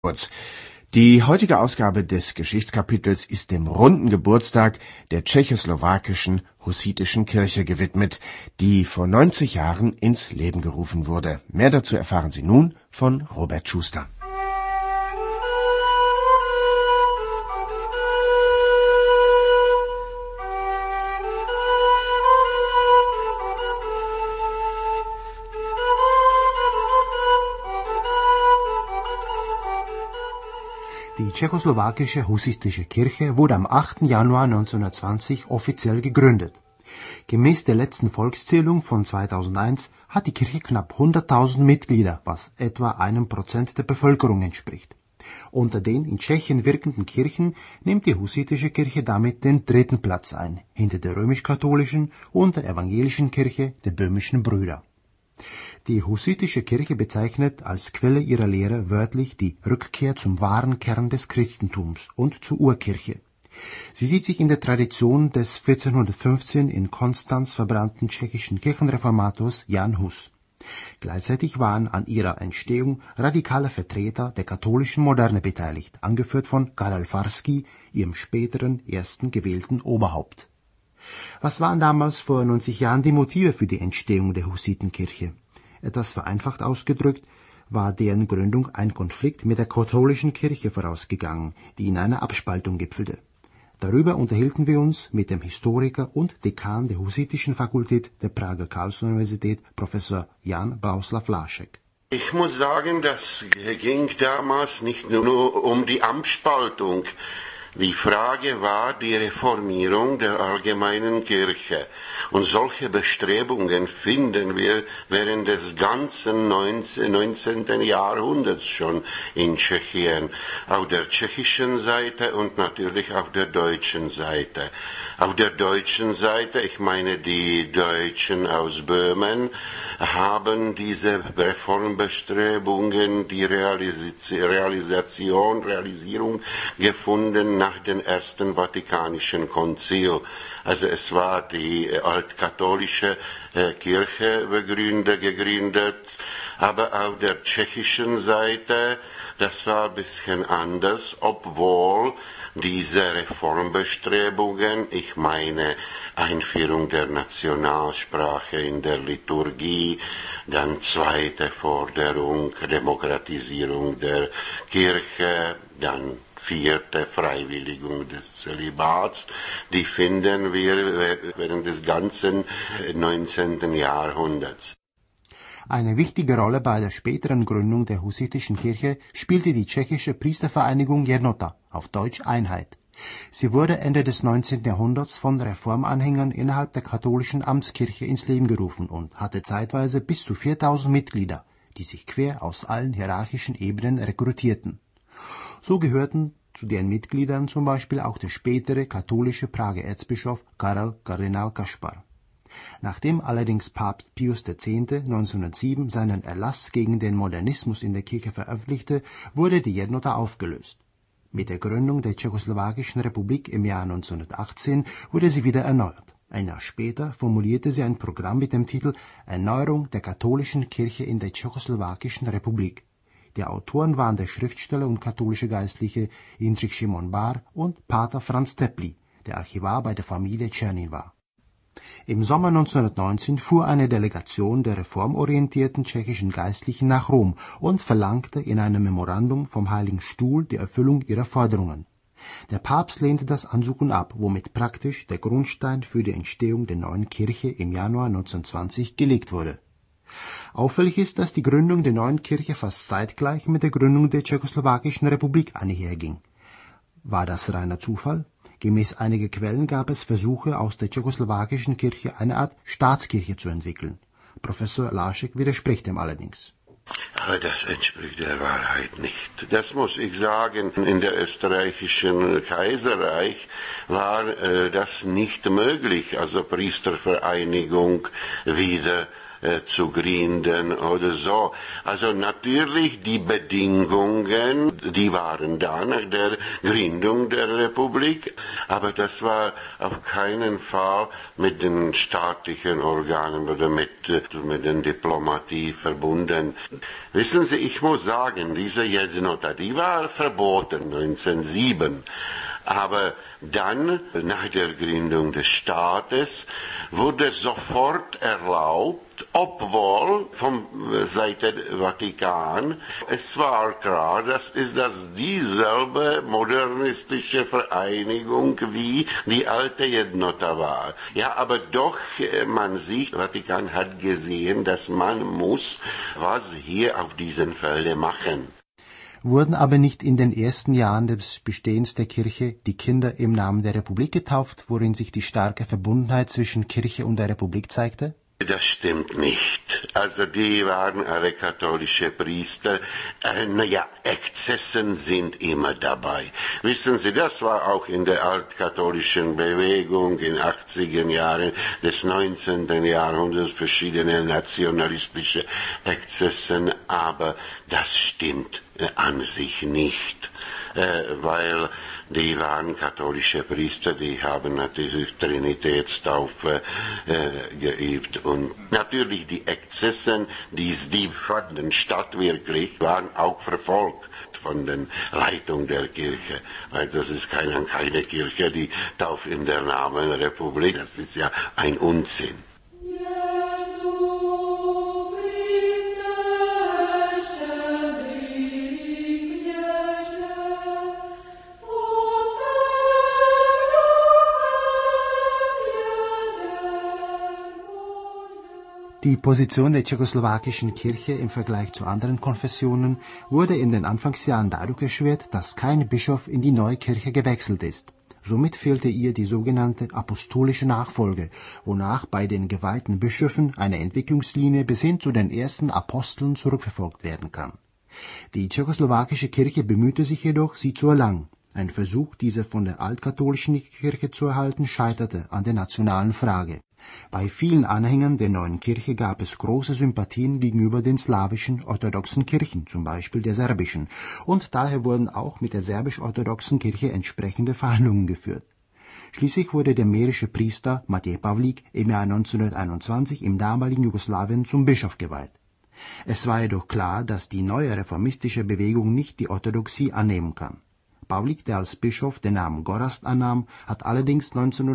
Kurz. Die heutige Ausgabe des Geschichtskapitels ist dem runden Geburtstag der tschechoslowakischen hussitischen Kirche gewidmet, die vor 90 Jahren ins Leben gerufen wurde. Mehr dazu erfahren Sie nun von Robert Schuster. Die tschechoslowakische hussitische Kirche wurde am 8. Januar 1920 offiziell gegründet. Gemäß der letzten Volkszählung von 2001 hat die Kirche knapp 100.000 Mitglieder, was etwa 1% der Bevölkerung entspricht. Unter den in Tschechien wirkenden Kirchen nimmt die hussitische Kirche damit den 3. Platz ein, hinter der römisch-katholischen und der evangelischen Kirche der böhmischen Brüder. Die hussitische Kirche bezeichnet als Quelle ihrer Lehre wörtlich die Rückkehr zum wahren Kern des Christentums und zur Urkirche. Sie sieht sich in der Tradition des 1415 in Konstanz verbrannten tschechischen Kirchenreformators Jan Hus. Gleichzeitig waren an ihrer Entstehung radikale Vertreter der katholischen Moderne beteiligt, angeführt von Karel Farský, ihrem späteren ersten gewählten Oberhaupt. Was waren damals vor 90 Jahren die Motive für die Entstehung der Hussitenkirche? Etwas vereinfacht ausgedrückt war deren Gründung ein Konflikt mit der katholischen Kirche vorausgegangen, die in einer Abspaltung gipfelte. Darüber unterhielten wir uns mit dem Historiker und Dekan der hussitischen Fakultät der Prager Karls-Universität, Professor Jan Bohuslav Lášek. Ich muss sagen, das ging damals nicht nur um die Abspaltung. Die Frage war die Reformierung der allgemeinen Kirche. Und solche Bestrebungen finden wir während des ganzen 19. Jahrhunderts schon in Tschechien. Auf der tschechischen Seite und natürlich auf der deutschen Seite. Auf der deutschen Seite, ich meine die Deutschen aus Böhmen, haben diese Reformbestrebungen die Realisierung gefunden nach dem Ersten Vatikanischen Konzil. Also es war die altkatholische Kirche gegründet, aber auf der tschechischen Seite, das war ein bisschen anders, obwohl diese Reformbestrebungen, ich meine Einführung der Nationalsprache in der Liturgie, dann zweite Forderung, Demokratisierung der Kirche, dann vierte Freiwilligung des Zölibats, die finden wir während des ganzen 19. Jahrhunderts. Eine wichtige Rolle bei der späteren Gründung der hussitischen Kirche spielte die tschechische Priestervereinigung Jednota, auf Deutsch Einheit. Sie wurde Ende des 19. Jahrhunderts von Reformanhängern innerhalb der katholischen Amtskirche ins Leben gerufen und hatte zeitweise bis zu 4.000 Mitglieder, die sich quer aus allen hierarchischen Ebenen rekrutierten. So gehörten zu deren Mitgliedern zum Beispiel auch der spätere katholische Prager Erzbischof Karel Kardinál Kaspar. Nachdem allerdings Papst Pius X. 1907 seinen Erlass gegen den Modernismus in der Kirche veröffentlichte, wurde die Jednota aufgelöst. Mit der Gründung der Tschechoslowakischen Republik im Jahr 1918 wurde sie wieder erneuert. Ein Jahr später formulierte sie ein Programm mit dem Titel Erneuerung der katholischen Kirche in der Tschechoslowakischen Republik. Die Autoren waren der Schriftsteller und katholische Geistliche Jindřich Šimon Bar und Pater Franz Tepli, der Archivar bei der Familie Czernin war. Im Sommer 1919 fuhr eine Delegation der reformorientierten tschechischen Geistlichen nach Rom und verlangte in einem Memorandum vom Heiligen Stuhl die Erfüllung ihrer Forderungen. Der Papst lehnte das Ansuchen ab, womit praktisch der Grundstein für die Entstehung der neuen Kirche im Januar 1920 gelegt wurde. Auffällig ist, dass die Gründung der neuen Kirche fast zeitgleich mit der Gründung der Tschechoslowakischen Republik einherging. War das reiner Zufall? Gemäß einiger Quellen gab es Versuche, aus der tschechoslowakischen Kirche eine Art Staatskirche zu entwickeln. Professor Lášek widerspricht dem allerdings. Aber das entspricht der Wahrheit nicht. Das muss ich sagen. In der österreichischen Kaiserreich war das nicht möglich, also Priestervereinigung wieder zu gründen oder so. Also natürlich die Bedingungen, die waren da nach der Gründung der Republik, aber das war auf keinen Fall mit den staatlichen Organen oder mit der Diplomatie verbunden. Wissen Sie, ich muss sagen, diese Jednota, die war verboten 1907. Aber dann, nach der Gründung des Staates, wurde sofort erlaubt, obwohl von Seite Vatikan, es war klar, das ist dieselbe modernistische Vereinigung wie die alte Jednota war. Ja, aber doch, man sieht, Vatikan hat gesehen, dass man muss was hier auf diesen Feldern machen. Wurden aber nicht in den ersten Jahren des Bestehens der Kirche die Kinder im Namen der Republik getauft, worin sich die starke Verbundenheit zwischen Kirche und der Republik zeigte? Das stimmt nicht. Also die waren alle katholische Priester. Exzessen sind immer dabei. Wissen Sie, das war auch in der altkatholischen Bewegung in 80er Jahren des 19. Jahrhunderts verschiedene nationalistische Exzessen, aber das stimmt an sich nicht, weil die waren katholische Priester, die haben natürlich Trinitätstaufe geübt und natürlich die Exzessen, die fanden statt wirklich, waren auch verfolgt von der Leitung der Kirche, weil das ist keine Kirche, die tauft in der Namen Republik, das ist ja ein Unsinn. Die Position der tschechoslowakischen Kirche im Vergleich zu anderen Konfessionen wurde in den Anfangsjahren dadurch erschwert, dass kein Bischof in die neue Kirche gewechselt ist. Somit fehlte ihr die sogenannte apostolische Nachfolge, wonach bei den geweihten Bischöfen eine Entwicklungslinie bis hin zu den ersten Aposteln zurückverfolgt werden kann. Die tschechoslowakische Kirche bemühte sich jedoch, sie zu erlangen. Ein Versuch, diese von der altkatholischen Kirche zu erhalten, scheiterte an der nationalen Frage. Bei vielen Anhängern der neuen Kirche gab es große Sympathien gegenüber den slawischen orthodoxen Kirchen, zum Beispiel der serbischen, und daher wurden auch mit der serbisch-orthodoxen Kirche entsprechende Verhandlungen geführt. Schließlich wurde der mährische Priester Matej Pavlik im Jahr 1921 im damaligen Jugoslawien zum Bischof geweiht. Es war jedoch klar, dass die neue reformistische Bewegung nicht die Orthodoxie annehmen kann. Pavlik, der als Bischof den Namen Gorazd annahm, hat allerdings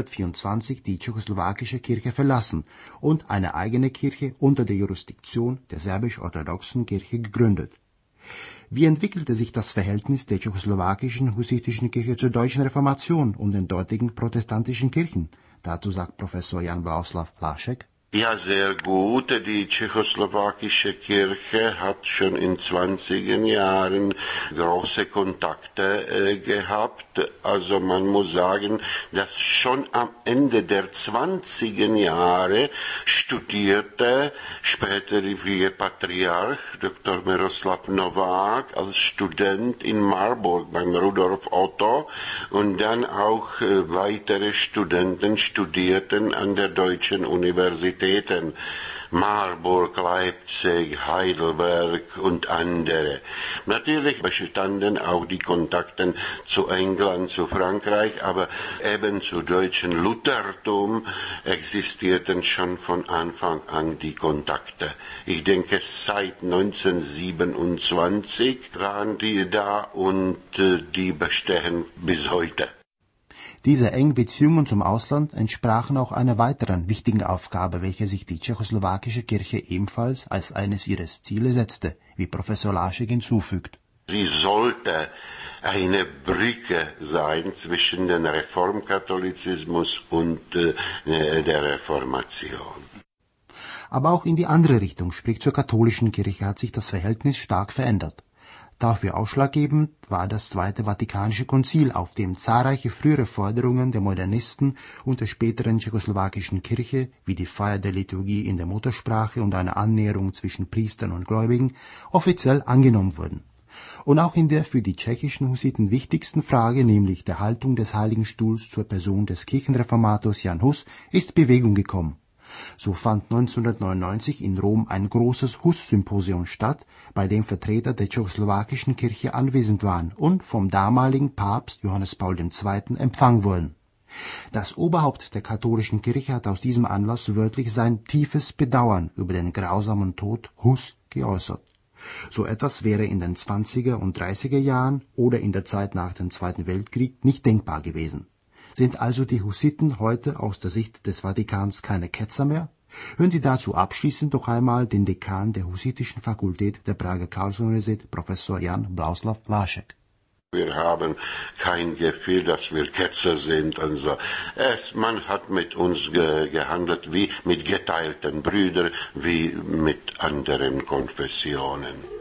1924 die tschechoslowakische Kirche verlassen und eine eigene Kirche unter der Jurisdiktion der serbisch-orthodoxen Kirche gegründet. Wie entwickelte sich das Verhältnis der tschechoslowakischen hussitischen Kirche zur deutschen Reformation und den dortigen protestantischen Kirchen? Dazu sagt Professor Jan Blahuslav Laschek. Ja, sehr gut. Die tschechoslowakische Kirche hat schon in 20er Jahren große Kontakte gehabt. Also man muss sagen, dass schon am Ende der 20er Jahre studierte spätere Patriarch Dr. Miroslav Novák als Student in Marburg beim Rudolf Otto und dann auch weitere Studenten studierten an der Deutschen Universität. Marburg, Leipzig, Heidelberg und andere. Natürlich bestanden auch die Kontakte zu England, zu Frankreich, aber eben zu deutschen Luthertum existierten schon von Anfang an die Kontakte. Ich denke, seit 1927 waren die da und die bestehen bis heute. Diese engen Beziehungen zum Ausland entsprachen auch einer weiteren wichtigen Aufgabe, welche sich die tschechoslowakische Kirche ebenfalls als eines ihres Ziele setzte, wie Professor Laschek hinzufügt. Sie sollte eine Brücke sein zwischen dem Reformkatholizismus und der Reformation. Aber auch in die andere Richtung, sprich zur katholischen Kirche, hat sich das Verhältnis stark verändert. Dafür ausschlaggebend war das Zweite Vatikanische Konzil, auf dem zahlreiche frühere Forderungen der Modernisten und der späteren tschechoslowakischen Kirche, wie die Feier der Liturgie in der Muttersprache und eine Annäherung zwischen Priestern und Gläubigen, offiziell angenommen wurden. Und auch in der für die tschechischen Hussiten wichtigsten Frage, nämlich der Haltung des Heiligen Stuhls zur Person des Kirchenreformators Jan Hus, ist Bewegung gekommen. So fand 1999 in Rom ein großes Hus-Symposium statt, bei dem Vertreter der tschechoslowakischen Kirche anwesend waren und vom damaligen Papst Johannes Paul II. Empfangen wurden. Das Oberhaupt der katholischen Kirche hat aus diesem Anlass wörtlich sein tiefes Bedauern über den grausamen Tod Hus geäußert. So etwas wäre in den 20er und 30er Jahren oder in der Zeit nach dem Zweiten Weltkrieg nicht denkbar gewesen. Sind also die Hussiten heute aus der Sicht des Vatikans keine Ketzer mehr? Hören Sie dazu abschließend doch einmal den Dekan der Hussitischen Fakultät der Prager Karls-Universität, Professor Jan Blahuslav Lášek. Wir haben kein Gefühl, dass wir Ketzer sind. Also man hat mit uns gehandelt wie mit geteilten Brüdern, wie mit anderen Konfessionen.